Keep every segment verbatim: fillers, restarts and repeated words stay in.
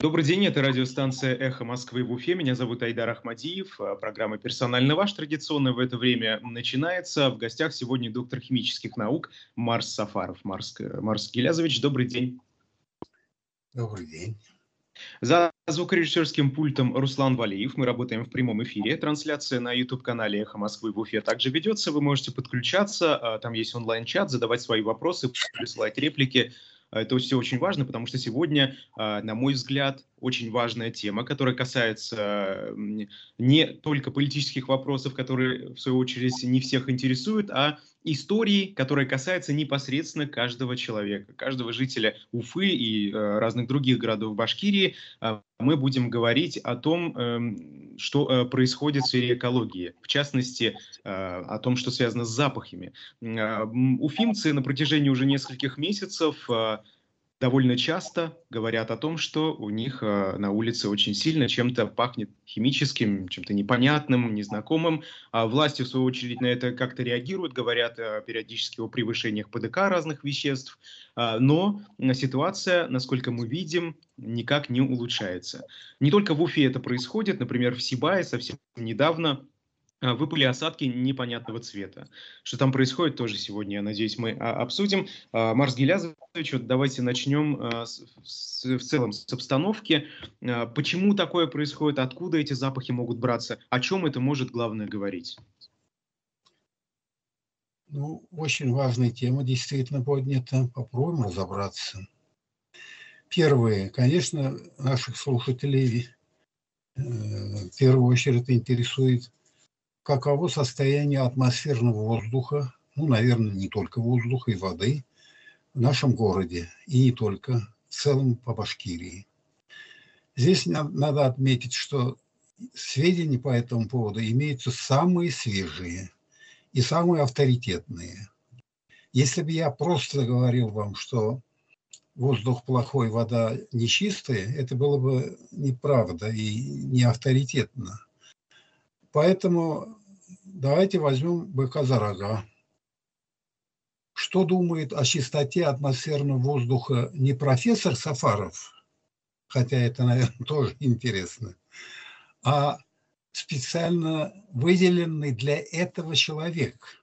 Добрый день, это радиостанция «Эхо Москвы» в Уфе. Меня зовут Айдар Ахмадиев. А, Программа «Персонально ваш» традиционно в это время начинается. В гостях сегодня доктор химических наук Марс Сафаров. Марс, э, Марс Гилязович, добрый день. Добрый день. За звукорежиссерским пультом Руслан Валиев. Мы работаем в прямом эфире. Трансляция на YouTube-канале «Эхо Москвы» в Уфе также ведется. Вы можете подключаться. а, Там есть онлайн-чат, задавать свои вопросы, присылать реплики. А, Это все очень важно, потому что сегодня, а, на мой взгляд, очень важная тема, которая касается м, не только политических вопросов, которые, в свою очередь, не всех интересуют, а истории, которая касается непосредственно каждого человека, каждого жителя Уфы и э, разных других городов Башкирии. А, Мы будем говорить о том, эм, что э, происходит в сфере экологии, в частности, э, о том, что связано с запахами. М, а, м, Уфимцы на протяжении уже нескольких месяцев э, довольно часто говорят о том, что у них э, на улице очень сильно чем-то пахнет химическим, чем-то непонятным, незнакомым. А власти, в свою очередь, на это как-то реагируют, говорят э, периодически о превышениях ПДК разных веществ. А, но м, ситуация, насколько мы видим, никак не улучшается. Не только в Уфе это происходит, например, в Сибае совсем недавно а, выпали осадки непонятного цвета. Что там происходит, тоже сегодня, я надеюсь, мы а, обсудим. А, Марс Гилязович, вот давайте начнем а, с- с- в целом с обстановки. А, Почему такое происходит? Откуда эти запахи могут браться? О чем это может, главное, говорить? Ну, очень важная тема действительно поднята. Попробуем разобраться. Первое, конечно, наших слушателей э, в первую очередь интересует, каково состояние атмосферного воздуха, ну, наверное, не только воздуха и воды в нашем городе, и не только, в целом по Башкирии. Здесь на- надо отметить, что сведения по этому поводу имеются самые свежие и самые авторитетные. Если бы я просто говорил вам, что воздух плохой, вода нечистая, это было бы неправда и не авторитетно. Поэтому давайте возьмем быка за рога. Что думает о чистоте атмосферного воздуха не профессор Сафаров, хотя это, наверное, тоже интересно, а специально выделенный для этого человек.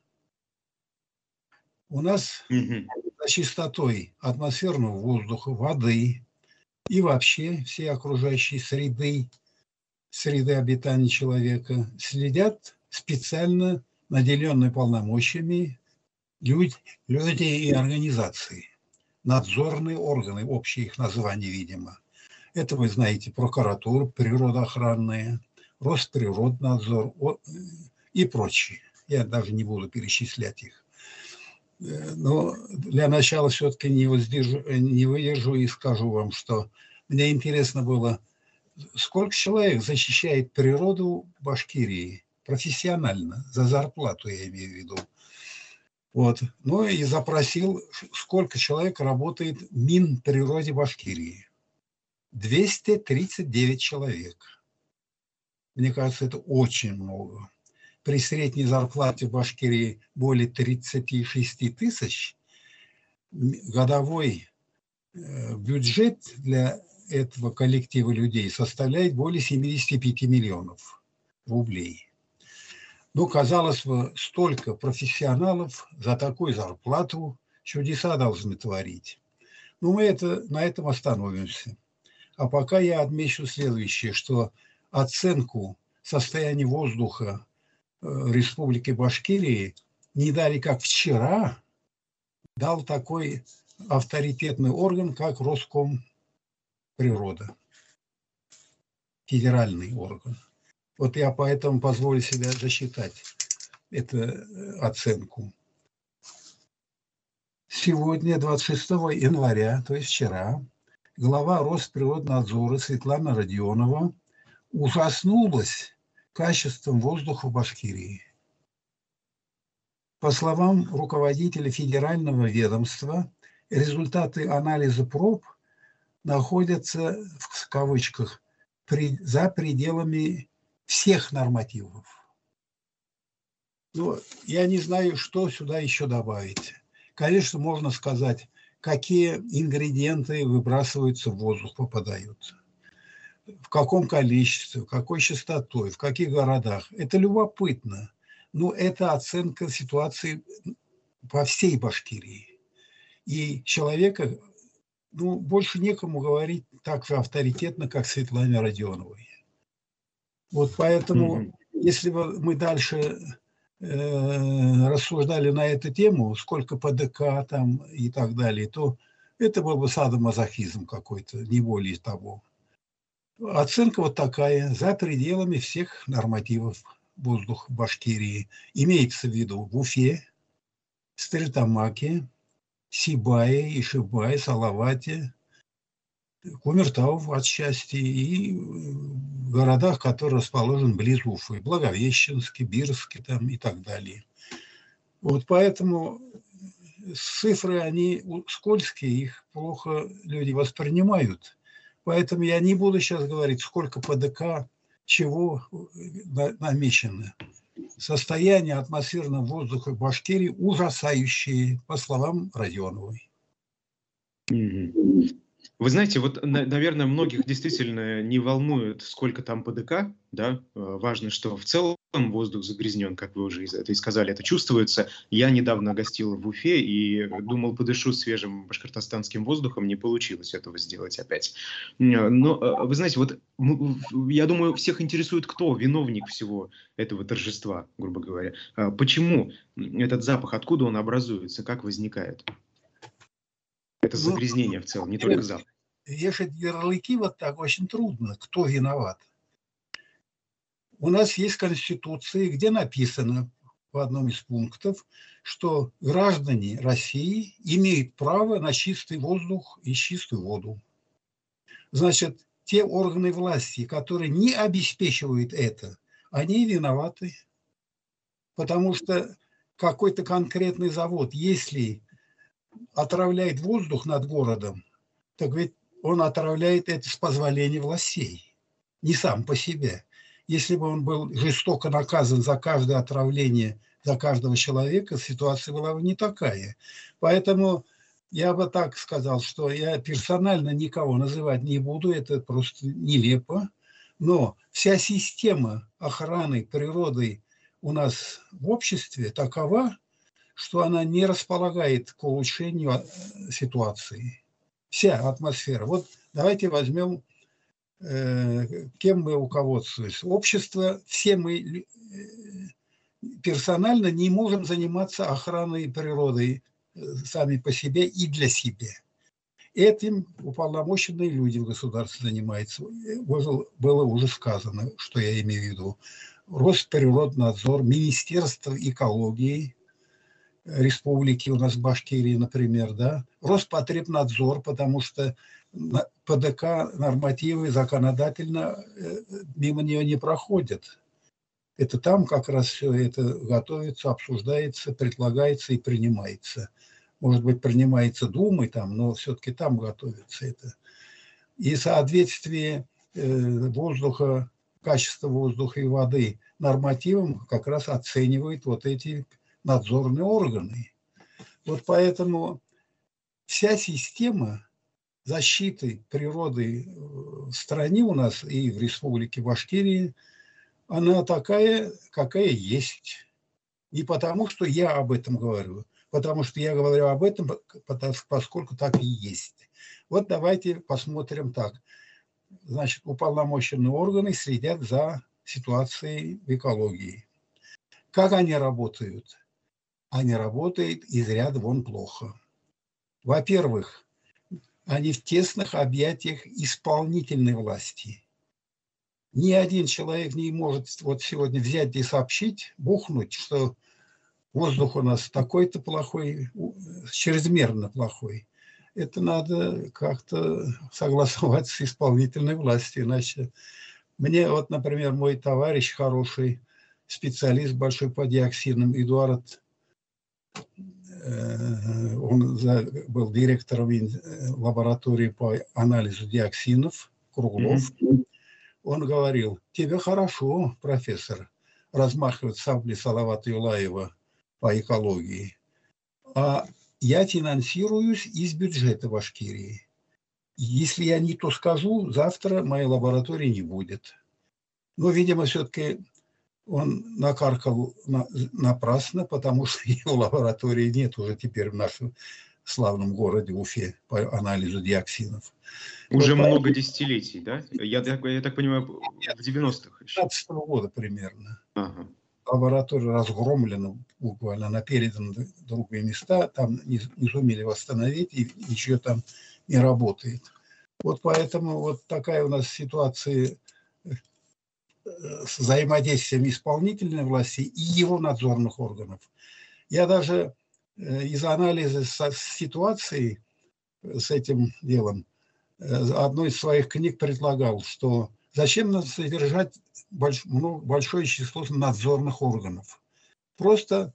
У нас Мгм. за чистотой атмосферного воздуха, воды и вообще всей окружающей среды, среды обитания человека следят специально наделенные полномочиями люди, люди и организации. Надзорные органы, общее их название, видимо. Это вы знаете, прокуратура, природоохранная, Росприроднадзор о- и прочие. Я даже не буду перечислять их. Э, Но для начала все-таки не, воздержу, не выдержу и скажу вам, что мне интересно было, сколько человек защищает природу Башкирии профессионально, за зарплату я имею в виду. Вот. Ну и запросил, сколько человек работает в Минприроде Башкирии. двести тридцать девять человек. Мне кажется, это очень много. При средней зарплате в Башкирии более тридцати шести тысяч, годовой э, бюджет для этого коллектива людей составляет более семидесяти пяти миллионов рублей. Ну, казалось бы, столько профессионалов за такую зарплату чудеса должны творить. Ну, мы это, на этом остановимся. А пока я отмечу следующее, что оценку состояния воздуха э, Республики Башкирии не дали, как вчера, дал такой авторитетный орган, как Роскомприрода, федеральный орган. Вот я поэтому позволю себе засчитать эту э, оценку. Сегодня, двадцать шестого января, то есть вчера, глава Росприроднадзора Светлана Родионова ужаснулась качеством воздуха в Башкирии. По словам руководителя федерального ведомства, результаты анализа проб находятся, в кавычках, при, за пределами всех нормативов. Ну, я не знаю, что сюда еще добавить. Конечно, можно сказать, какие ингредиенты выбрасываются в воздух, попадают. в каком количестве, какой частотой, в каких городах. Это любопытно. Но это оценка ситуации по всей Башкирии. И человека, ну, больше некому говорить так же авторитетно, как Светлане Родионовой. Вот поэтому, mm-hmm. если бы мы дальше э, рассуждали на эту тему, сколько ПДК там и так далее, то это был бы садомазохизм какой-то, не более того. Оценка вот такая, за пределами всех нормативов воздуха Башкирии. Имеется в виду в Уфе, Стерлитамаке, Сибае, Ишибае, Салавате, Кумертау отчасти и в городах, которые расположены близ Уфы, Благовещенске, Бирске там и так далее. Вот поэтому цифры, они скользкие, их плохо люди воспринимают. Поэтому я не буду сейчас говорить, сколько ПДК, чего намечено. Состояние атмосферного воздуха в Башкирии ужасающее, по словам Родионовой. Mm-hmm. Вы знаете, вот, наверное, многих действительно не волнует, сколько там ПДК, да, важно, что в целом воздух загрязнен, как вы уже это и сказали, это чувствуется. Я недавно гостил в Уфе и думал, подышу свежим башкортостанским воздухом, не получилось этого сделать опять. Но, вы знаете, вот я думаю, всех интересует, кто виновник всего этого торжества, грубо говоря. Почему этот запах, откуда он образуется, как возникает? Это загрязнение ну, в целом, не только запах. Вешать ярлыки вот так очень трудно. Кто виноват? У нас есть Конституция, где написано в одном из пунктов, что граждане России имеют право на чистый воздух и чистую воду. Значит, те органы власти, которые не обеспечивают это, они виноваты. Потому что какой-то конкретный завод, если отравляет воздух над городом, так ведь он отравляет это с позволения властей, не сам по себе. Если бы он был жестоко наказан за каждое отравление, за каждого человека, ситуация была бы не такая. Поэтому я бы так сказал, что я персонально никого называть не буду, это просто нелепо. Но вся система охраны природы у нас в обществе такова, что она не располагает к улучшению ситуации. Вся атмосфера. Вот давайте возьмем, э, кем мы руководствуемся. Общество, все мы персонально не можем заниматься охраной природы сами по себе и для себя. Этим уполномоченные люди в государстве занимаются. Было уже сказано, что я имею в виду. Росприроднадзор, Министерство экологии республики у нас в Башкирии, например, да, Роспотребнадзор, потому что ПДК нормативы законодательно мимо нее не проходят. Это там как раз все это готовится, обсуждается, предлагается и принимается. Может быть, принимается Думой там, но все-таки там готовится это. И соответствие воздуха, качества воздуха и воды нормативам как раз оценивают вот эти надзорные органы. Вот поэтому вся система защиты природы в стране у нас и в республике Башкирии, она такая, какая есть. Не потому, что я об этом говорю, потому что я говорю об этом, поскольку так и есть. Вот давайте посмотрим так. Значит, уполномоченные органы следят за ситуацией в экологии. Как они работают? Они работают из ряда вон плохо. Во-первых, они в тесных объятиях исполнительной власти. Ни один человек не может вот сегодня взять и сообщить, бухнуть, что воздух у нас такой-то плохой, чрезмерно плохой. Это надо как-то согласовать с исполнительной властью. Иначе мне вот, например, мой товарищ хороший, специалист большой по диоксинам, Эдуард, он был директором лаборатории по анализу диоксинов, Круглов. Mm-hmm. Он говорил: тебе хорошо, профессор, размахивать саблей Салавата Юлаева по экологии. А я финансируюсь из бюджета Башкирии. Если я не то скажу, завтра моей лаборатории не будет. Но, видимо, все-таки он накаркал на, напрасно, потому что его лаборатории нет уже теперь в нашем славном городе Уфе по анализу диоксинов. Уже Вот много поэтому, десятилетий, да? Я, так- я так понимаю, в девяностых еще. двадцать пятнадцатого года примерно. Ага. Лаборатория разгромлена буквально, она передана в другие места, там не, не сумели восстановить, и ничего там не работает. Вот поэтому вот такая у нас ситуация с взаимодействием исполнительной власти и его надзорных органов. Я даже из анализа ситуации с этим делом одной из своих книг предлагал, что зачем нам содержать больш, ну, большое число надзорных органов. Просто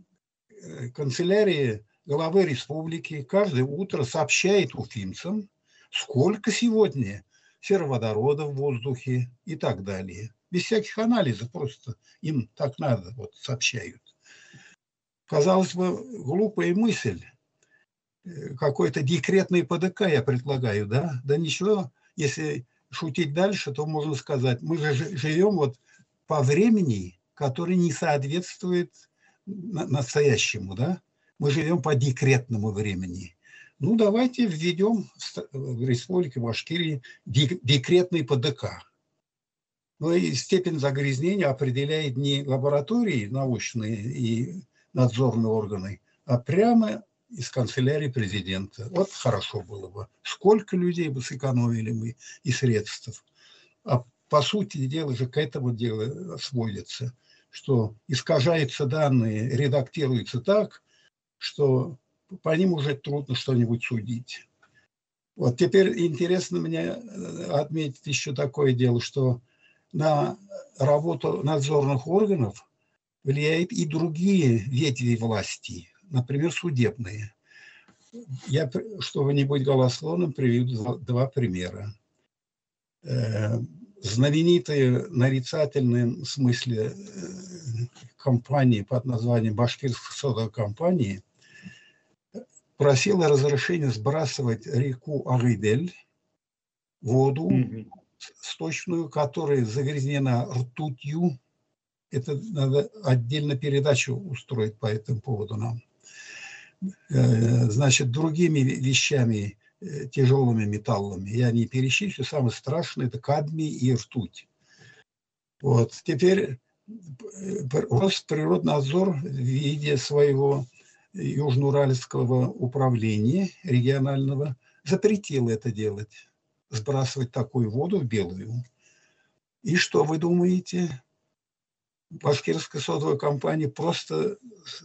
канцелярия главы республики каждое утро сообщает уфимцам, сколько сегодня сероводорода в воздухе и так далее. Без всяких анализов, просто им так надо, вот сообщают. Казалось бы, глупая мысль. Какой-то декретный ПДК я предлагаю, да? Да ничего, если шутить дальше, то можно сказать, мы же живем вот по времени, который не соответствует настоящему, да? Мы живем по декретному времени. Ну, давайте введем в Республике Башкирии декретный ПДК. Ну и степень загрязнения определяет не лаборатории научные и надзорные органы, а прямо из канцелярии президента. Вот хорошо было бы. Сколько людей бы сэкономили мы и средств. А по сути дела же к этому делу сводится, что искажаются данные, редактируются так, что по ним уже трудно что-нибудь судить. Вот теперь интересно мне отметить еще такое дело, что на работу надзорных органов влияют и другие ветви власти, например, судебные. Я, чтобы не быть голословным, приведу два, два примера. Э, знаменитые нарицательные в смысле э, компании под названием Башкирская содовая компания просила разрешения сбрасывать реку Агыдель, воду mm-hmm. сточную, которая загрязнена ртутью. Это надо отдельно передачу устроить по этому поводу нам. Значит, другими вещами, тяжелыми металлами. Я не перечислю, самое страшное – это кадмий и ртуть. Вот. Теперь Росприроднадзор в виде своего Южноуральского управления регионального запретил это делать, сбрасывать такую воду в белую. И что вы думаете? Башкирская содовая компания просто,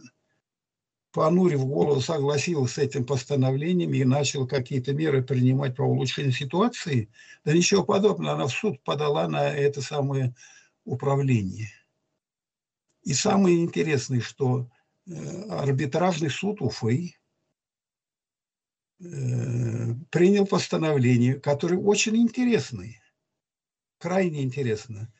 понурив голову, согласилась с этим постановлением и начала какие-то меры принимать по улучшению ситуации. Да ничего подобного, она в суд подала на это самое управление. И самое интересное, что арбитражный суд Уфы принял постановление, которое очень интересное, крайне интересно,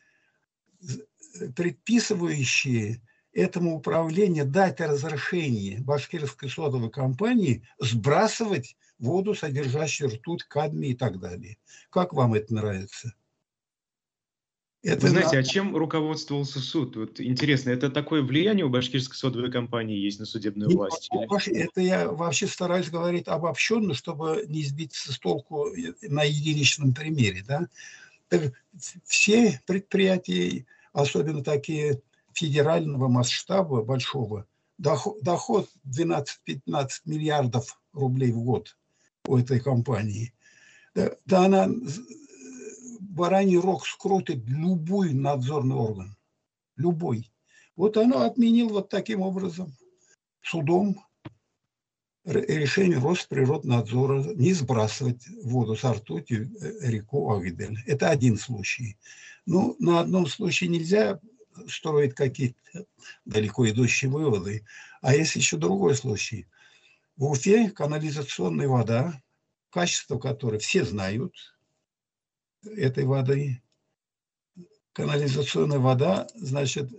предписывающие этому управлению дать разрешение Башкирской содовой компании сбрасывать воду, содержащую ртуть, кадмий и так далее. Как вам это нравится? Это... Вы знаете, а чем руководствовался суд? Вот интересно, это такое влияние у Башкирской содовой компании есть на судебную власть? Или... Это я вообще стараюсь говорить обобщенно, чтобы не сбиться с толку на единичном примере. Да? Все предприятия, особенно такие федерального масштаба большого, доход, доход двенадцать-пятнадцать миллиардов рублей в год у этой компании. Да, да она бараний рог скрутит любой надзорный орган. Любой. Вот она отменила вот таким образом судом решение Росприроднадзора не сбрасывать воду с ртутью реку Агыдель. Это один случай. Ну, на одном случае нельзя строить какие-то далеко идущие выводы. А есть еще другой случай. В Уфе канализационная вода, качество которой все знают, этой воды. Канализационная вода, значит,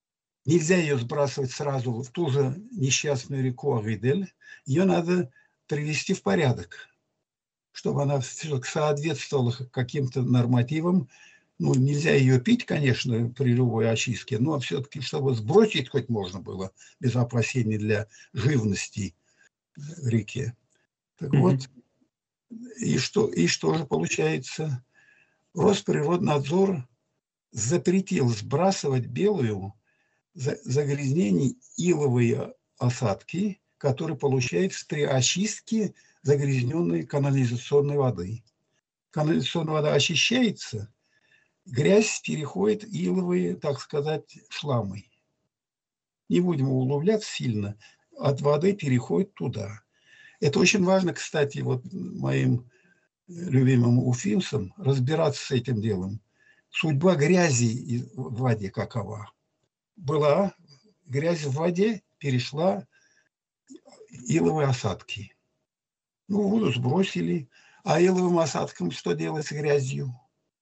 нельзя ее сбрасывать сразу в ту же несчастную реку Агыдель. Ее надо привести в порядок, чтобы она соответствовала каким-то нормативам. Ну, нельзя ее пить, конечно, при любой очистке, но все-таки, чтобы сбросить хоть можно было, без опасений для живности в реке. Так вот, и что, и что же получается? Росприроднадзор запретил сбрасывать белую загрязнений иловые осадки, которые получаются при очистке загрязненной канализационной воды. Канализационная вода очищается, грязь переходит в иловые, так сказать, шламы. Не будем углубляться сильно, от воды переходит туда. Это очень важно, кстати, вот моим любимым уфимцам разбираться с этим делом. Судьба грязи в воде какова? Была грязь в воде, перешла иловые осадки. Ну, воду сбросили, а иловым осадкам что делать с грязью?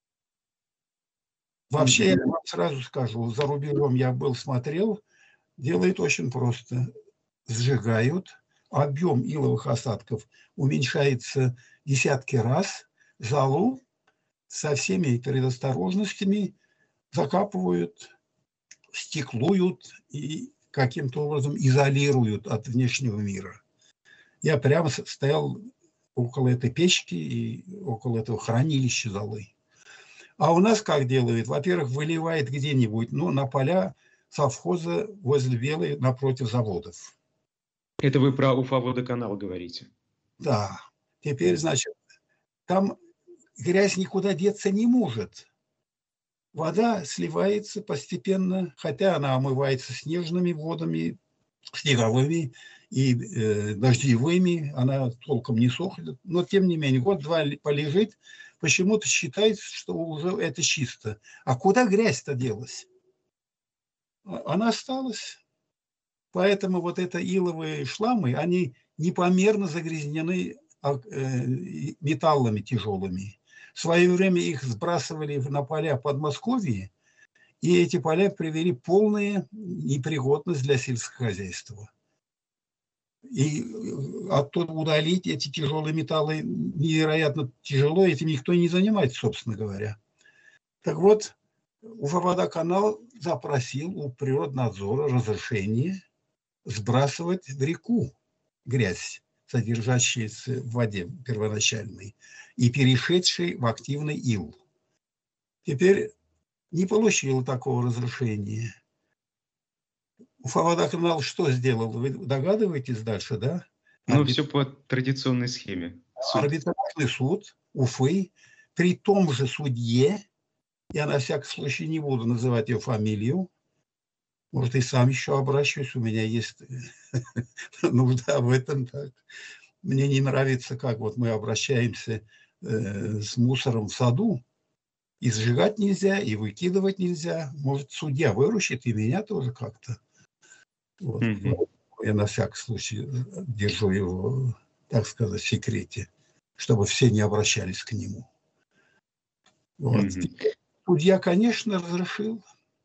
Вообще, я вам сразу скажу, за рубежом я был, смотрел, делают очень просто. Сжигают, объем иловых осадков уменьшается десятки раз, золу со всеми предосторожностями закапывают, стеклуют и каким-то образом изолируют от внешнего мира. Я прямо стоял около этой печки и около этого хранилища золы. А у нас как делают? Во-первых, выливает где-нибудь, ну, на поля совхоза возле Белой, напротив заводов. Это вы про Уфа-водоканал говорите? Да. Теперь, значит, там грязь никуда деться не может. Вода сливается постепенно, хотя она омывается снежными водами, снеговыми и э, дождевыми, она толком не сохнет. Но, тем не менее, год-два полежит, почему-то считается, что уже это чисто. А куда грязь-то делась? Она осталась. Поэтому вот это иловые шламы, они непомерно загрязнены металлами тяжелыми. В свое время их сбрасывали на поля Подмосковья, и эти поля привели полную непригодность для сельскохозяйства. И оттуда удалить эти тяжелые металлы невероятно тяжело, этим никто не занимается, собственно говоря. Так вот, Уфа-водоканал запросил у Природнадзора разрешение сбрасывать в реку грязь, содержащаяся в воде первоначальной, и перешедшей в активный ил. Теперь не получил такого разрешения. Уфа-водоканал что сделал? Вы догадываетесь дальше, да? Ну, Арбит... все по традиционной схеме. Суд. Арбитражный суд Уфы при том же судье, я на всякий случай не буду называть ее фамилию, может, и сам еще обращусь, у меня есть нужда в этом. Так. Мне не нравится, как вот мы обращаемся э, с мусором в саду. И сжигать нельзя, и выкидывать нельзя. Может, судья выручит и меня тоже как-то. Вот. Mm-hmm. Я на всякий случай держу его, так сказать, в секрете, чтобы все не обращались к нему. Вот. Mm-hmm. Судья, конечно, разрешил.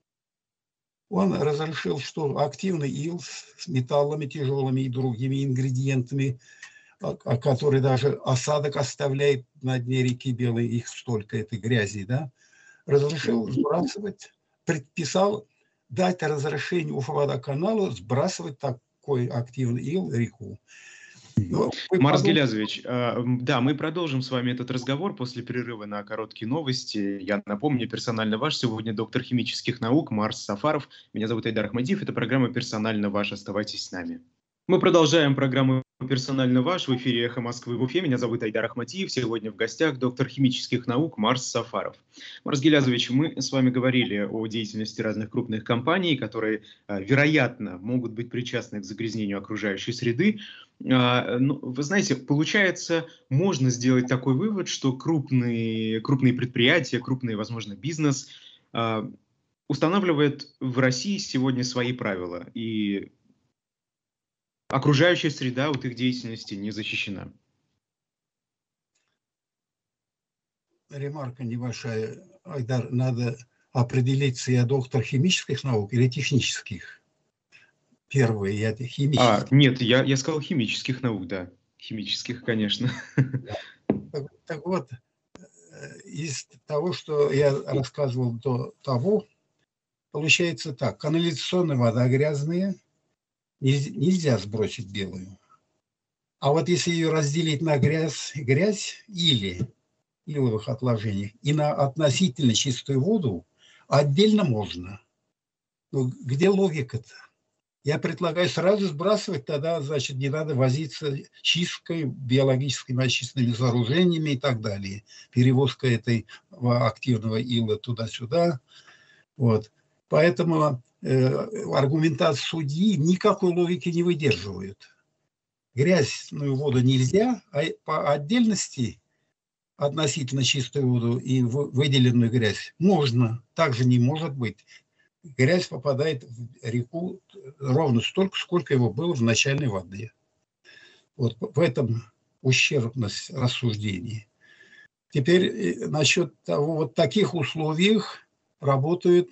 Он разрешил, что активный ил с металлами тяжелыми и другими ингредиентами, который даже осадок оставляет на дне реки Белой, их столько этой грязи, да, разрешил сбрасывать, предписал дать разрешение Уфа-водоканалу сбрасывать такой активный ил в реку. Но Марс подум... Гилязович, э, да, мы продолжим с вами этот разговор после перерыва на короткие новости. Я напомню, персонально ваш сегодня доктор химических наук Марс Сафаров. Меня зовут Айдар Ахмадиев. Это программа «Персонально ваш». Оставайтесь с нами. Мы продолжаем программу «Персонально ваш» в эфире «Эхо Москвы» в Уфе. Меня зовут Айдар Ахмадиев. Сегодня в гостях доктор химических наук Марс Сафаров. Марс Гилязович, мы с вами говорили о деятельности разных крупных компаний, которые, вероятно, могут быть причастны к загрязнению окружающей среды. Вы знаете, получается, можно сделать такой вывод, что крупные, крупные предприятия, крупный, возможно, бизнес устанавливает в России сегодня свои правила, и окружающая среда от их деятельности не защищена. Ремарка небольшая. Айдар, надо определиться, я доктор химических наук или технических? Первый, я химических. А, нет, я, я сказал химических наук, да. Химических, конечно. Да. Так, так вот, из того, что я рассказывал до того, получается так. Канализационная вода грязная, нельзя сбросить белую. А вот если ее разделить на грязь, грязь или иловых отложений и на относительно чистую воду, отдельно можно. Но где логика-то? Я предлагаю сразу сбрасывать, тогда, значит, не надо возиться чисткой, биологическими очистными сооружениями и так далее. Перевозка этой активного ила туда-сюда. Вот. Поэтому э, аргументация судьи никакой логики не выдерживает. Грязную воду нельзя, а по отдельности относительно чистую воду и выделенную грязь можно. Также не может быть. Грязь попадает в реку ровно столько, сколько его было в начальной воде. Вот в этом ущербность рассуждений. Теперь насчет того, вот в таких условиях работают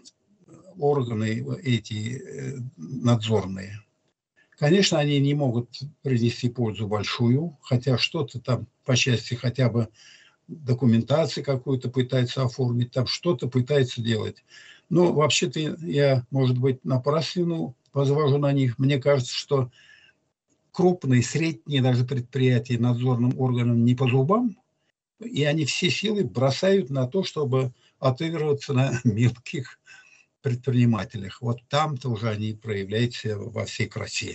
органы эти надзорные. Конечно, они не могут принести пользу большую, хотя что-то там по части хотя бы документации какую-то пытается оформить, там что-то пытается делать. Но вообще-то я, может быть, напраслину возвожу на них. Мне кажется, что крупные, средние даже предприятия надзорным органам не по зубам, и они все силы бросают на то, чтобы отыгрываться на мелких предпринимателях. Вот там-то уже они проявляют себя во всей красе.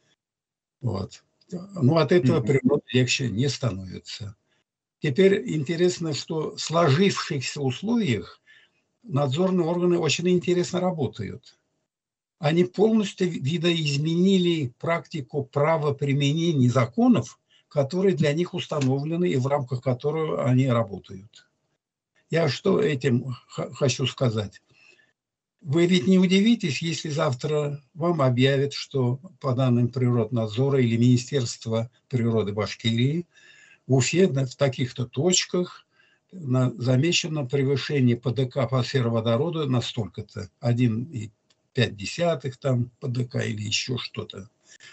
Вот. Но от этого природа легче не становится. Теперь интересно, что в сложившихся условиях надзорные органы очень интересно работают. Они полностью видоизменили практику правоприменения законов, которые для них установлены и в рамках которых они работают. Я что этим хочу сказать? Вы ведь не удивитесь, если завтра вам объявят, что по данным Природнадзора или Министерства природы Башкирии в Уфе в таких-то точках замечено превышение ПДК по сероводороду на столько-то, один и пять десятых там ПДК или еще что-то.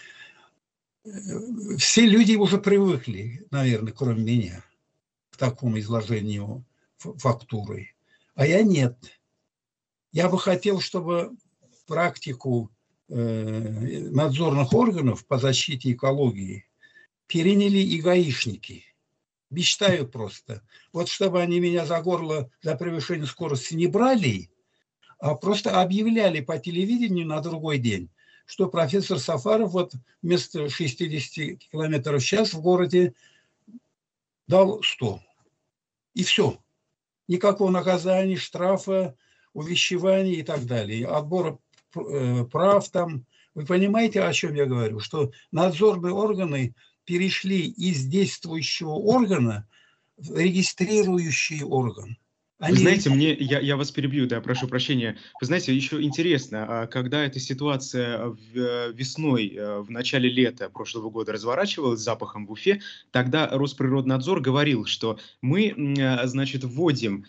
Все люди уже привыкли, наверное, кроме меня, к такому изложению фактуры. А я нет. Я бы хотел, чтобы практику э, надзорных органов по защите экологии переняли и гаишники. Мечтаю просто. Вот чтобы они меня за горло за превышение скорости не брали, а просто объявляли по телевидению на другой день, что профессор Сафаров вот вместо шестидесяти километров в час в городе дал сто. И все. Никакого наказания, штрафа, увещевания и так далее. Отбора прав там. Вы понимаете, о чем я говорю? Что надзорные органы перешли из действующего органа в регистрирующий орган. Они... Вы знаете, мне, я, я вас перебью, да, прошу прощения. Вы знаете, еще интересно, когда эта ситуация весной, в начале лета прошлого года разворачивалась с запахом в Уфе, тогда Росприроднадзор говорил, что мы, значит, вводим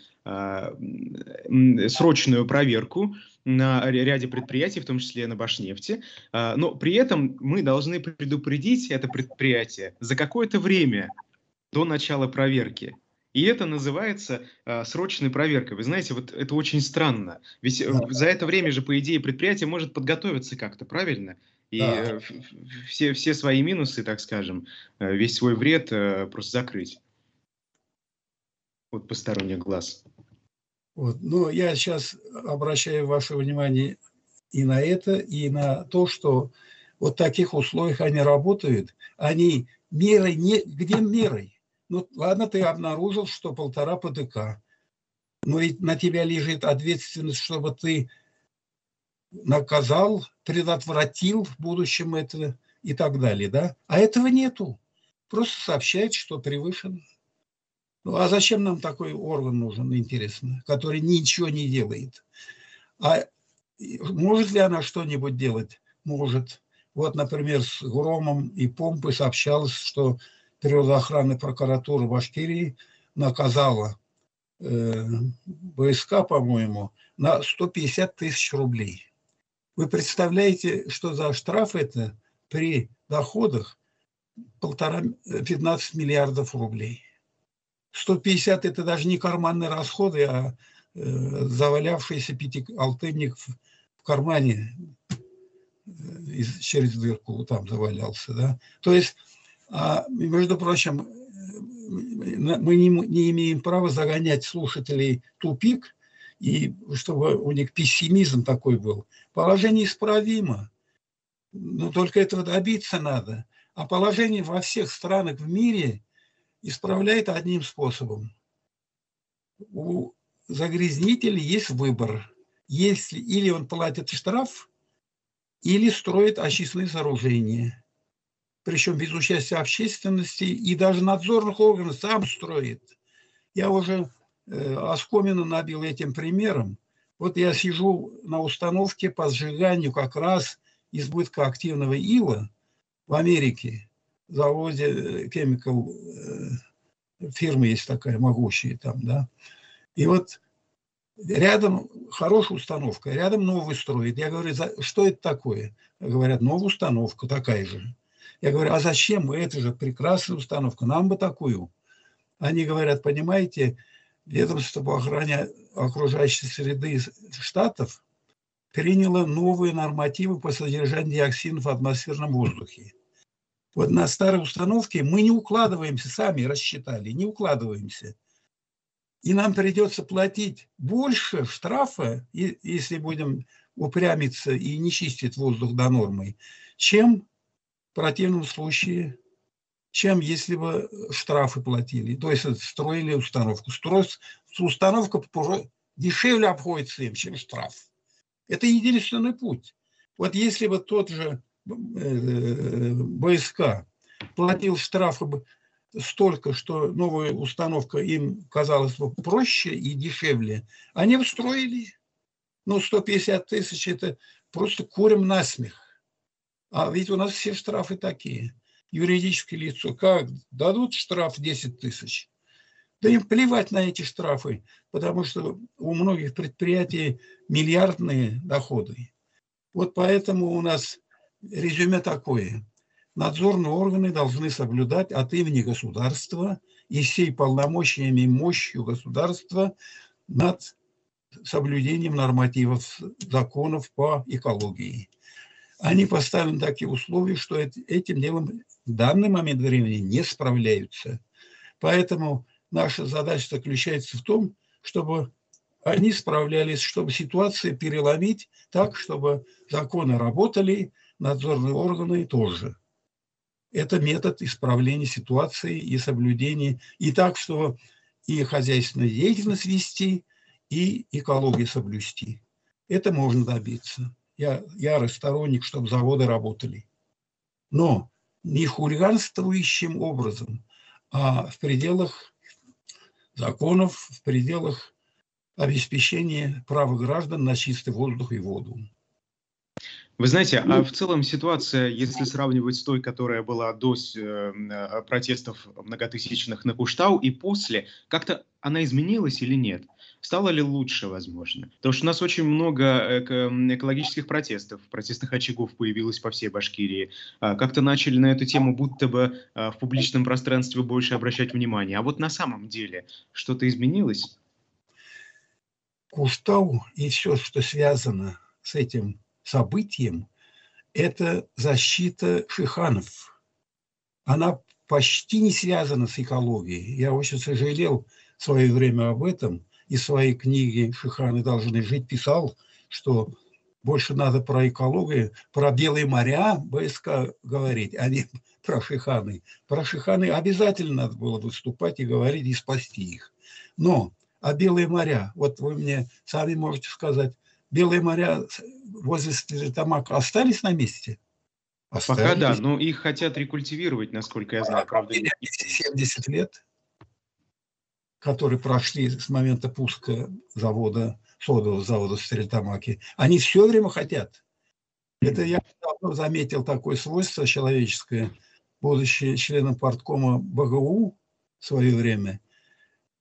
срочную проверку на ряде предприятий, в том числе на Башнефти, но при этом мы должны предупредить это предприятие за какое-то время до начала проверки. И это называется э, срочной проверкой. Вы знаете, вот это очень странно. Ведь э, за это время же, по идее, предприятие может подготовиться как-то, правильно? И э, все, все свои минусы, так скажем, э, весь свой вред э, просто закрыть от посторонних глаз. Вот. Но я сейчас обращаю ваше внимание и на это, и на то, что вот в таких условиях они работают. Они мерой, не, где мерой? Ну, ладно, ты обнаружил, что полтора ПДК. Но ведь на тебя лежит ответственность, чтобы ты наказал, предотвратил в будущем это и так далее, да? А этого нету. Просто сообщает, что превышено. Ну, а зачем нам такой орган нужен, интересно, который ничего не делает? А может ли она что-нибудь делать? Может. Вот, например, с Громом и Помпой сообщалось, что природоохранная прокуратура Башкирии наказала э, БСК, по-моему, на сто пятьдесят тысяч рублей. Вы представляете, что за штраф это при доходах полтора, пятнадцать миллиардов рублей. сто пятьдесят – это даже не карманные расходы, а э, завалявшийся пятиалтынник в, в кармане э, из, через дырку там завалялся. Да? То есть, а, между прочим, мы не, не имеем права загонять слушателей в тупик, и чтобы у них пессимизм такой был. Положение исправимо, но только этого добиться надо. А положение во всех странах в мире исправляет одним способом. У загрязнителя есть выбор. Если или он платит штраф, или строит очистные сооружения. Причем без участия общественности и даже надзорных органов сам строит. Я уже э, оскомину набил этим примером. Вот я сижу на установке по сжиганию как раз избытка активного ила в Америке, в заводе Chemical, э, фирма есть такая могучая там, да. И вот рядом хорошая установка, рядом новый строит. Я говорю, что это такое? Говорят, новая установка такая же. Я говорю, а зачем? Это же прекрасная установка, нам бы такую. Они говорят, понимаете, ведомство по охране окружающей среды Штатов приняло новые нормативы по содержанию диоксинов в атмосферном воздухе. Вот на старой установке мы не укладываемся, сами рассчитали, не укладываемся. И нам придется платить больше штрафа, если будем упрямиться и не чистить воздух до нормы, чем в противном случае, чем если бы штрафы платили. То есть строили установку. Строить установка дешевле обходится им, чем штраф. Это единственный путь. Вот если бы тот же БСК платил штрафы столько, что новая установка им казалась бы проще и дешевле, они бы строили. Ну, сто пятьдесят тысяч – это просто курим насмех. А ведь у нас все штрафы такие. Юридическое лицо, как дадут штраф десять тысяч? Да им плевать на эти штрафы, потому что у многих предприятий миллиардные доходы. Вот поэтому у нас резюме такое. Надзорные органы должны соблюдать от имени государства и всей полномочиями и мощью государства над соблюдением нормативов, законов по экологии. Они поставлены такие условия, что этим делом в данный момент времени не справляются. Поэтому наша задача заключается в том, чтобы они справлялись, чтобы ситуацию переломить так, чтобы законы работали, надзорные органы тоже. Это метод исправления ситуации и соблюдения. И так, что и хозяйственную деятельность вести, и экологию соблюсти. Это можно добиться. Я ярый сторонник, чтобы заводы работали. Но не хулиганствующим образом, а в пределах законов, в пределах обеспечения права граждан на чистый воздух и воду. Вы знаете, а в целом ситуация, если сравнивать с той, которая была до э, протестов многотысячных на Куштау и после, как-то она изменилась или нет? Стало ли лучше, возможно? Потому что у нас очень много экологических протестов, протестных очагов появилось по всей Башкирии. Как-то начали на эту тему будто бы в публичном пространстве больше обращать внимание. А вот на самом деле что-то изменилось? Куштау и все, что связано с этим событием, это защита шиханов. Она почти не связана с экологией. Я очень сожалел в свое время об этом. И в своей книге «Шиханы должны жить» писал, что больше надо про экологию, про белые моря БСК говорить, а не про шиханы. Про шиханы обязательно надо было выступать и говорить, и спасти их. Но, а белые моря, вот вы мне сами можете сказать, белые моря возле Стерлитамака остались на месте? Остались. Пока да, но их хотят рекультивировать, насколько я знаю. А правда, семьдесят лет, которые прошли с момента пуска завода, содового завода в Стерлитамаке, они все время хотят. Это я давно заметил такое свойство человеческое, будучи членом парткома БГУ в свое время.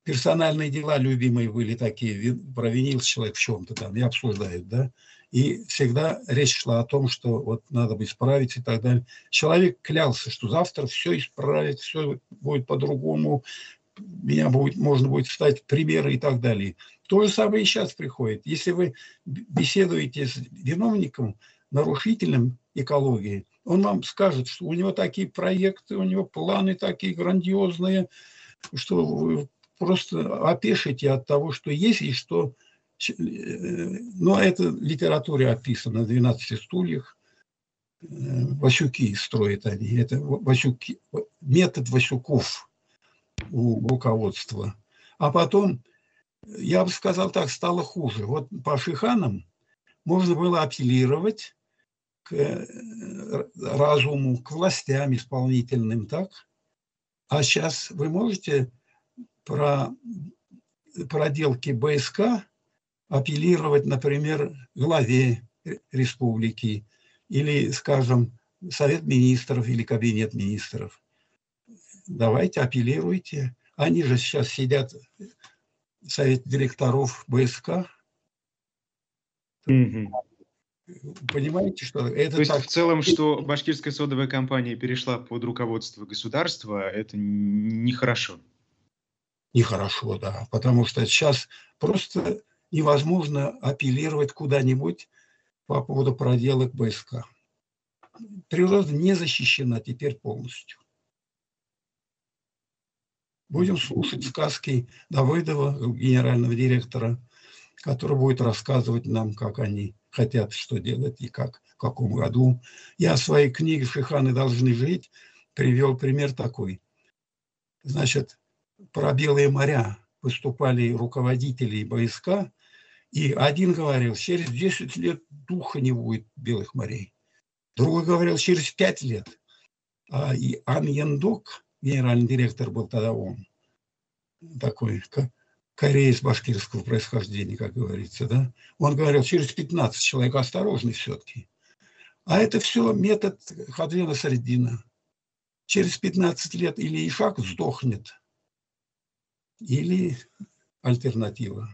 персональные дела любимые были такие, провинился человек в чем-то там, и обсуждают, да, и всегда речь шла о том, что вот надо бы исправить и так далее. Человек клялся, что завтра все исправит, все будет по-другому, меня будет, можно будет встать примеры и так далее. То же самое и сейчас приходит. Если вы беседуете с виновником, нарушителем экологии, он вам скажет, что у него такие проекты, у него планы такие грандиозные, что вы просто опешите от того, что есть и что... Но это в литературе описано, двенадцати стульях. Васюки строят они. Это Васюки, метод Васюков у руководства. А потом, я бы сказал так, стало хуже. Вот по Шиханам можно было апеллировать к разуму, к властям исполнительным, так? А сейчас вы можете про проделки БСК апеллировать, например, главе республики или, скажем, Совет министров или Кабинет министров. Давайте, апеллируйте. Они же сейчас сидят в Совете директоров БСК. Mm-hmm. Понимаете, что это... То есть так... в целом, что башкирская содовая компания перешла под руководство государства, это нехорошо? Нехорошо, да. Потому что сейчас просто невозможно апеллировать куда-нибудь по поводу проделок БСК. Природа не защищена теперь полностью. Будем слушать сказки Давыдова, генерального директора, который будет рассказывать нам, как они хотят, что делать и как, в каком году. Я в своей книге «Шиханы должны жить» привел пример такой. Значит, про Белые моря выступали руководители БСК, и один говорил, через десять лет духа не будет Белых морей. Другой говорил, через пять лет. А и Ан Яндок, генеральный директор был тогда он, такой кореец башкирского происхождения, как говорится, да? Он говорил, через пятнадцать, человек осторожный все-таки. А это все метод Хадвена Средина. Через пятнадцать лет или Ишак сдохнет, или альтернатива.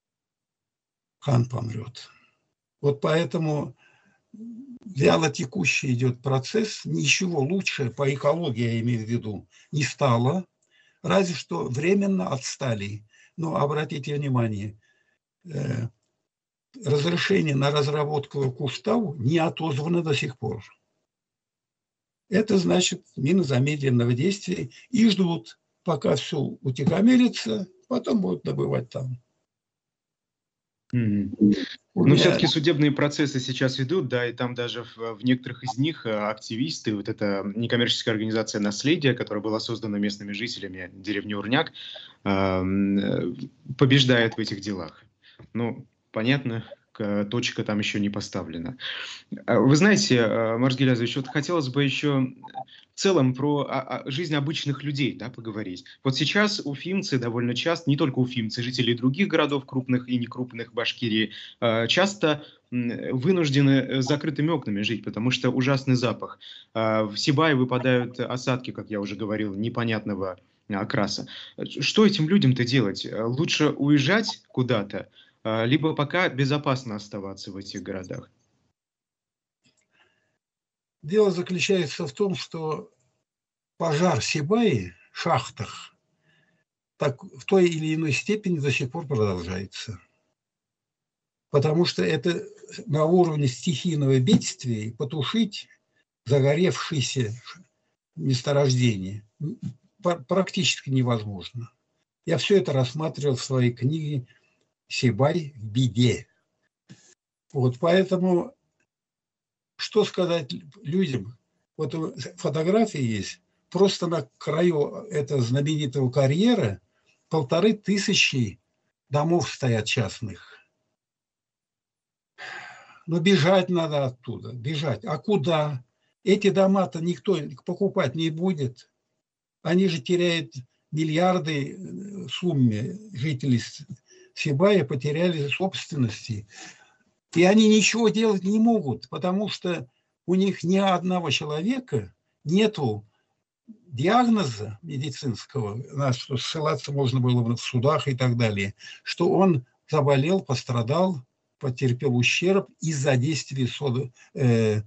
Хан помрет. Вот поэтому вяло текущий идет процесс, ничего лучше по экологии, я имею в виду, не стало, разве что временно отстали. Но обратите внимание, э, разрешение на разработку кустов не отозвано до сих пор. Это значит мина замедленного действия и ждут, пока все утихомирится, потом будут добывать там. Mm-hmm. Но меня... все-таки судебные процессы сейчас идут, да, и там даже в, в некоторых из них активисты, вот эта некоммерческая организация «Наследие», которая была создана местными жителями деревни Урняк, э, побеждает в этих делах. Ну, понятно, точка там еще не поставлена. Вы знаете, Марс Гилязович, вот хотелось бы еще в целом про жизнь обычных людей, да, поговорить. Вот сейчас уфимцы довольно часто, не только уфимцы, жители других городов, крупных и некрупных Башкирии, часто вынуждены закрытыми окнами жить, потому что ужасный запах. В Сибае выпадают осадки, как я уже говорил, непонятного окраса. Что этим людям-то делать? Лучше уезжать куда-то, либо пока безопасно оставаться в этих городах? Дело заключается в том, что пожар в Сибае, в шахтах, так, в той или иной степени до сих пор продолжается. Потому что это на уровне стихийного бедствия потушить загоревшиеся месторождения практически невозможно. Я все это рассматривал в своей книге «Сибай в беде». Вот поэтому, что сказать людям? Вот фотографии есть. Просто на краю этого знаменитого карьера полторы тысячи домов стоят частных. Но бежать надо оттуда, бежать. А куда? Эти дома-то никто покупать не будет. Они же теряют миллиарды в сумме. Жители Сибая потеряли собственности. И они ничего делать не могут, потому что у них ни одного человека нету диагноза медицинского, на что ссылаться можно было в судах и так далее, что он заболел, пострадал, потерпел ущерб из-за действий соды, э,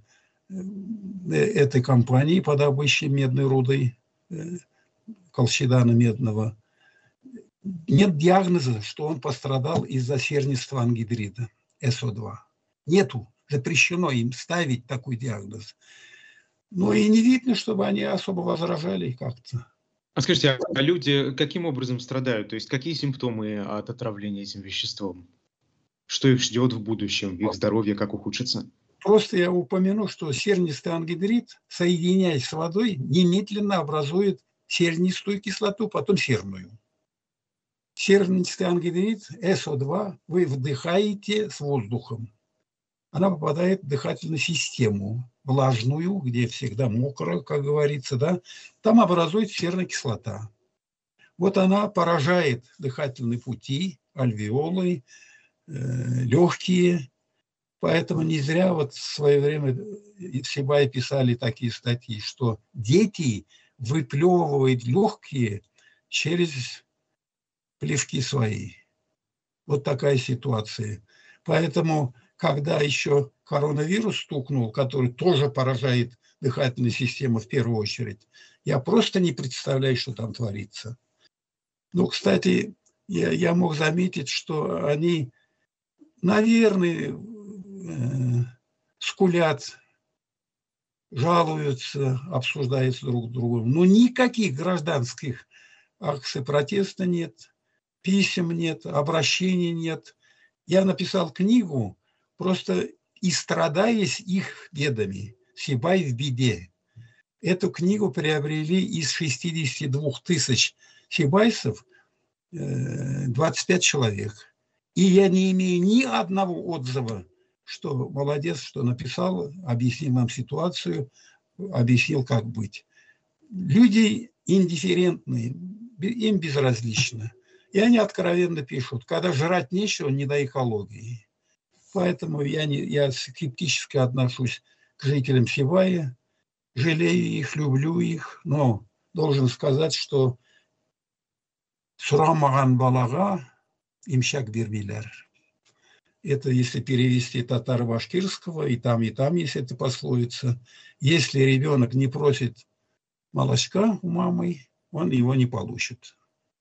этой компании по добыче медной руды, э, колчедана медного. Нет диагноза, что он пострадал из-за сернистого ангидрида эс о два. Нету. Запрещено им ставить такой диагноз. Ну и не видно, чтобы они особо возражали как-то. А скажите, а люди каким образом страдают? То есть какие симптомы от отравления этим веществом? Что их ждет в будущем? Их здоровье как ухудшится? Просто я упомяну, что сернистый ангидрид, соединяясь с водой, немедленно образует сернистую кислоту, потом серную. Сернистый ангидрид эс о два вы вдыхаете с воздухом. Она попадает в дыхательную систему, влажную, где всегда мокро, как говорится, да, там образуется серная кислота. Вот она поражает дыхательные пути, альвеолы, э, легкие. Поэтому не зря вот в свое время в Сибае писали такие статьи, что дети выплевывают легкие через плевки свои. Вот такая ситуация. Поэтому, когда еще коронавирус стукнул, который тоже поражает дыхательную систему в первую очередь, я просто не представляю, что там творится. Ну, кстати, я, я мог заметить, что они, наверное, э, скулят, жалуются, обсуждают друг с другом. Но никаких гражданских акций протеста нет, писем нет, обращений нет. Я написал книгу, просто и страдаясь их бедами, Сибай в беде. Эту книгу приобрели из шестидесяти двух тысяч сибайцев двадцать пять человек. И я не имею ни одного отзыва, что молодец, что написал, объяснил нам ситуацию, объяснил, как быть. Люди индифферентные, им безразлично. И они откровенно пишут, когда жрать нечего, не до экологии. Поэтому я, не, я скептически отношусь к жителям Сибая, жалею их, люблю их, но должен сказать, что «Сурамаган балага имшак бермилер». Это если перевести татаро-башкирского, и там, и там есть эта пословица. Если ребенок не просит молочка у мамы, он его не получит.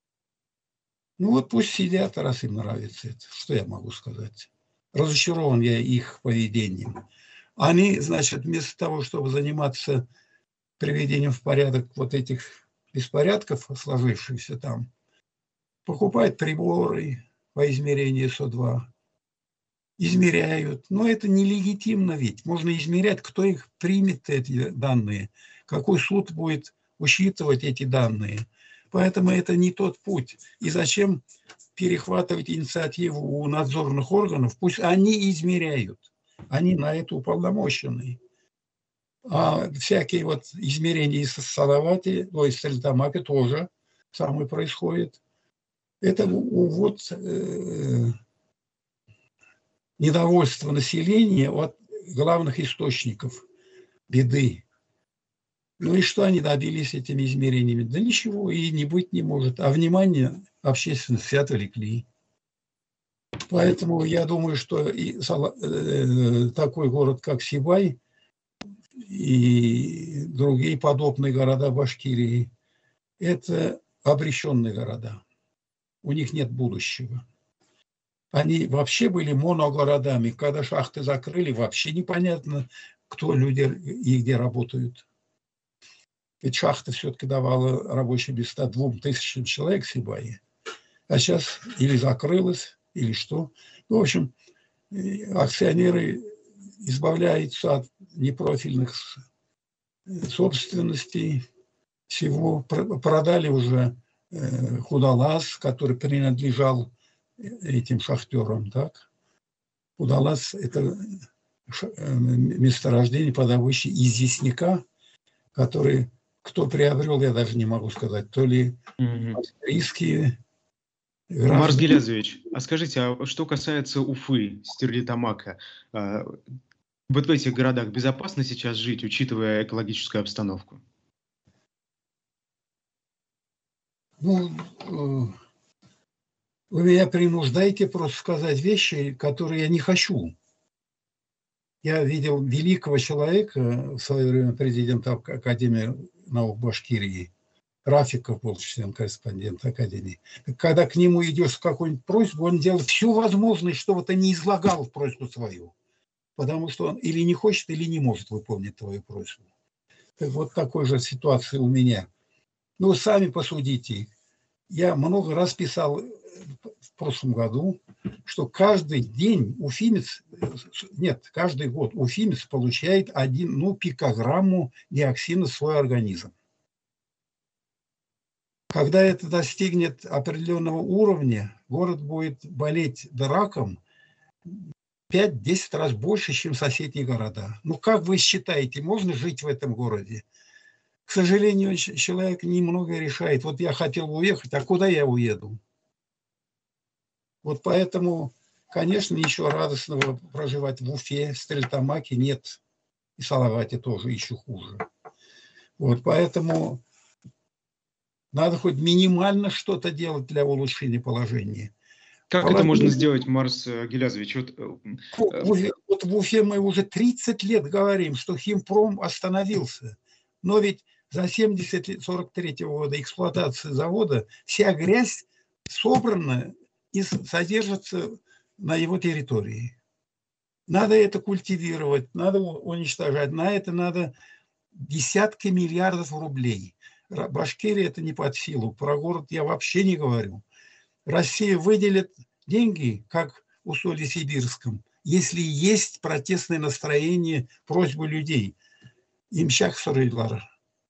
Ну вот пусть сидят, раз им нравится это. Что я могу сказать? Разочарован я их поведением. Они, значит, вместо того, чтобы заниматься приведением в порядок вот этих беспорядков, сложившихся там, покупают приборы по измерению эс о два, измеряют. Но это нелегитимно ведь. Можно измерять, кто их примет, эти данные, какой суд будет учитывать эти данные. Поэтому это не тот путь. И зачем перехватывать инициативу у надзорных органов? Пусть они измеряют. Они на это уполномочены. А всякие вот измерения из Салавати, то есть Стерлитамака тоже самое происходит. Это вот э, недовольство населения от главных источников беды. Ну и что они добились этими измерениями? Да ничего, и не быть не может. А внимание общественности отвлекли. Поэтому я думаю, что и такой город, как Сибай, и другие подобные города Башкирии, это обреченные города. У них нет будущего. Они вообще были моногородами. Когда шахты закрыли, вообще непонятно, кто люди и где работают. Ведь шахта все-таки давала рабочие места двум тысячам человек в Сибае. А сейчас или закрылась, или что. Ну, в общем, акционеры избавляются от непрофильных собственностей. Всего продали уже Худалаз, который принадлежал этим шахтерам. Так? Худалаз – это месторождение по добыче известняка, который... Кто приобрел, я даже не могу сказать. То ли австрийские граждане. Марс Гилязович, а скажите, а что касается Уфы, Стерлитамака, а, вот в этих городах безопасно сейчас жить, учитывая экологическую обстановку? Ну, э, вы меня принуждаете просто сказать вещи, которые я не хочу. Я видел великого человека, в свое время президента Академии наук Башкирии, Рафиков был член-корреспондент Академии. Когда к нему идешь с какой-нибудь просьбой, он делает все возможное, чтобы ты не излагал просьбу свою. Потому что он или не хочет, или не может выполнить твою просьбу. Так вот такой же ситуация у меня. Ну, сами посудите. Я много раз писал в прошлом году, что каждый день уфимец, нет, каждый год уфимец получает один, ну, пикограмму диоксина в свой организм. Когда это достигнет определенного уровня, город будет болеть раком пять-десять раз больше, чем соседние города. Ну, как вы считаете, можно жить в этом городе? К сожалению, человек немного решает. Вот я хотел уехать, а куда я уеду? Вот поэтому, конечно, ничего радостного проживать в Уфе, в Стерлитамаке нет. И Салавате тоже еще хуже. Вот поэтому надо хоть минимально что-то делать для улучшения положения. Как Положение... это можно сделать, Марс Гилязович? Вот... В Уфе, вот в Уфе мы уже тридцать лет говорим, что химпром остановился. Но ведь за семьдесят лет, сорок третьего года эксплуатации завода вся грязь собрана и содержится на его территории. Надо это культивировать, надо уничтожать. На это надо десятки миллиардов рублей. Башкирия это не под силу. Про город я вообще не говорю. Россия выделит деньги, как в Усолье-Сибирском, если есть протестное настроение, просьбы людей. Имщак сорыйлар.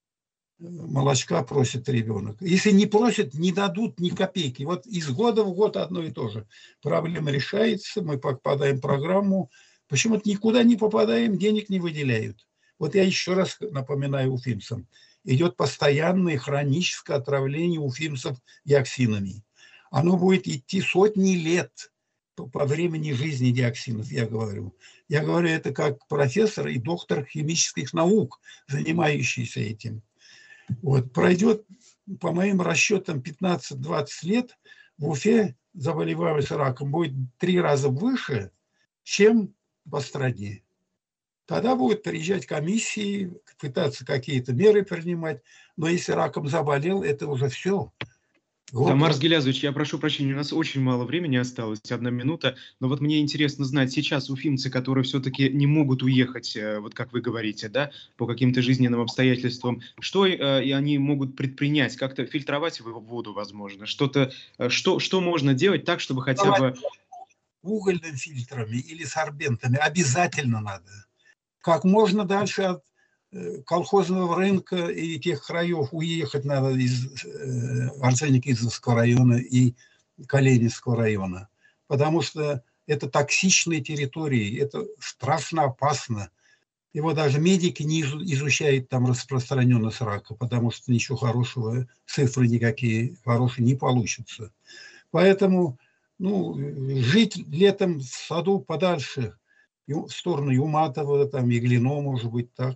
Молочка просит ребенок. Если не просят, не дадут ни копейки. Вот из года в год одно и то же. Проблема решается, мы попадаем в программу. Почему-то никуда не попадаем, денег не выделяют. Вот я еще раз напоминаю уфимцам. Идет постоянное хроническое отравление уфимцев диоксинами. Оно будет идти сотни лет по времени жизни диоксинов, я говорю. Я говорю это как профессор и доктор химических наук, занимающийся этим. Вот, пройдет, по моим расчетам, пятнадцать-двадцать лет, в Уфе заболеваемость раком будет три раза выше, чем по стране. Тогда будут приезжать комиссии, пытаться какие-то меры принимать, но если раком заболел, это уже все. Да, Марс Гилязович, я прошу прощения, у нас очень мало времени осталось, одна минута, но вот мне интересно знать, сейчас уфимцы, которые все-таки не могут уехать, вот как вы говорите, да, по каким-то жизненным обстоятельствам, что э, и они могут предпринять, как-то фильтровать воду, возможно, что-то, что, что можно делать так, чтобы хотя бы... Угольными фильтрами или сорбентами обязательно надо. Как можно дальше от колхозного рынка и тех краев уехать надо из Арсеникидзевского района и Калининского района. Потому что это токсичные территории, это страшно опасно. Его даже медики не изучают там распространенность рака, потому что ничего хорошего, цифры никакие хорошие не получатся. Поэтому ну, жить летом в саду подальше, в сторону Юматова, там, Еглино, может быть, так.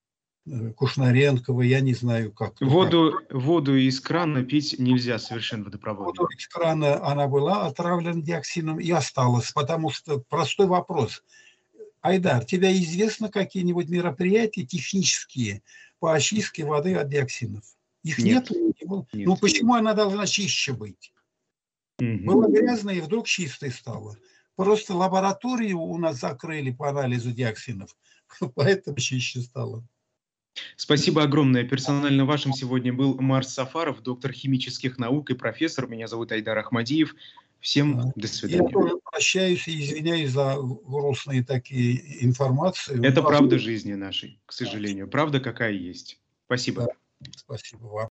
Кушнаренкова, я не знаю, как. Воду, воду из крана пить нельзя совершенно водопроводную. Воду из крана она была отравлена диоксином и осталась, потому что простой вопрос. Айдар, тебе известно какие-нибудь мероприятия технические по очистке воды от диоксинов? Их нет? нет? нет. Ну почему она должна чище быть? Угу. Было грязно и вдруг чистой стало. Просто лабораторию у нас закрыли по анализу диоксинов, поэтому чище стало. Спасибо огромное. Персонально вашим сегодня был Марс Сафаров, доктор химических наук и профессор. Меня зовут Айдар Ахмадиев. Всем да. До свидания. Я тоже прощаюсь и извиняюсь за грустные такие информации. Это правда жизни нашей, к сожалению. Правда какая есть. Спасибо. Да. Спасибо вам.